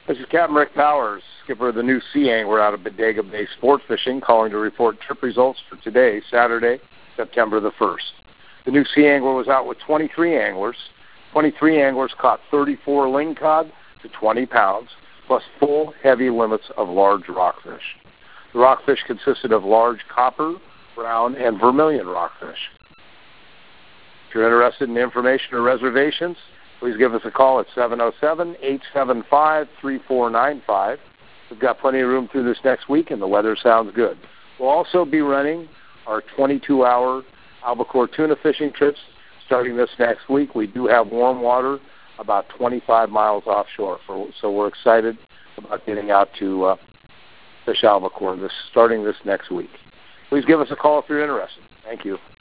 This is Captain Rick Powers, skipper of the new Sea Angler out of Bodega Bay Sport Fishing, calling to report trip results for today, Saturday, September the 1st. The new Sea Angler was out with 23 anglers. 23 anglers caught 34 lingcod to 20 pounds, plus full heavy limits of large rockfish. The rockfish consisted of large copper, brown, and vermilion rockfish. If you're interested in information or reservations, please give us a call at 707-875-3495. We've got plenty of room through this next week, and the weather sounds good. We'll also be running our 22-hour albacore tuna fishing trips starting this next week. We do have warm water about 25 miles offshore, so we're excited about getting out to fish albacore starting this next week. Please give us a call if you're interested. Thank you.